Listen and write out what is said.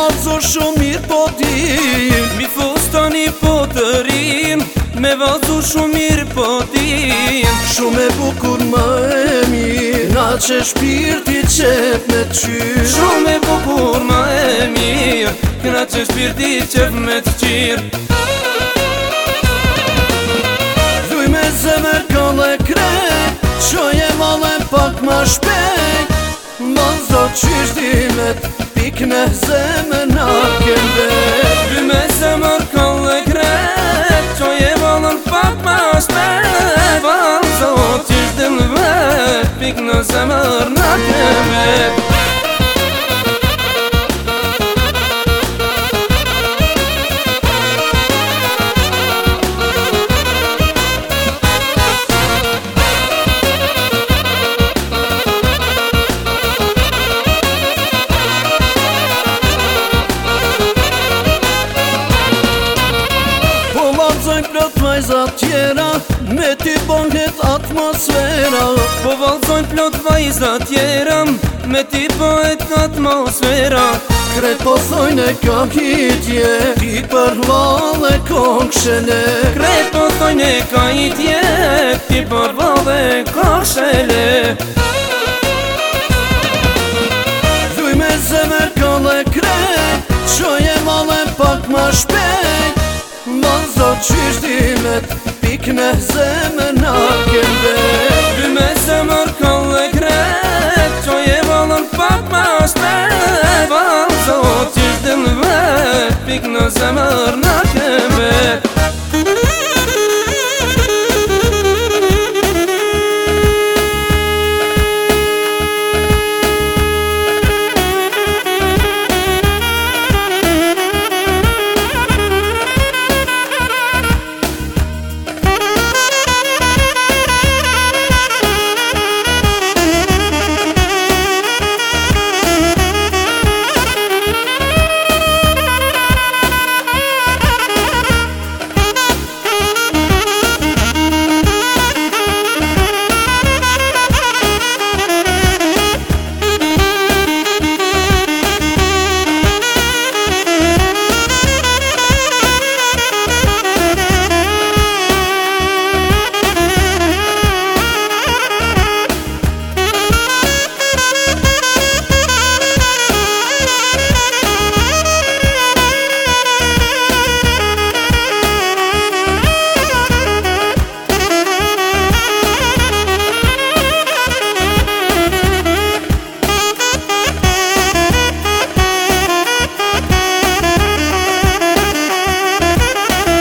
valzo shumë mirë po ti Mi fustani po të rim Me valzu shumë mirë po ti Shumë e bukur më e mirë Na që shpirti qep me qyrë Shumë e bukur ma e mirë Këna që shpirti qep me të qirë Dhuj me zemër këlle krejt Qoj e vale pak ma shpejt Valzo qyshtimet Pik në zemër na kembe Dhuj me zemër këlle krejt Qoj e valën pak ma shpejt Valzo qyshtimet Pik në zemër na kembe Plot vajzat tjera Me ty bonhet atmosfera Po valzojnë plot vajzat tjera Me ty bëhet atmosfera Kret po thojnë e ka hitje Ti për vale kokshele Kret po thojnë e ka hitje Ti për vale kokshele Dhuj me zemër këlle kret Qoj e vale pak ma shpejt Valzo qyshtimet Pik në zemër na kembe Dhuj me zemër këlle kret Qoj e valën pak ma shpejt Valzo qyshtimet Pik në zemër na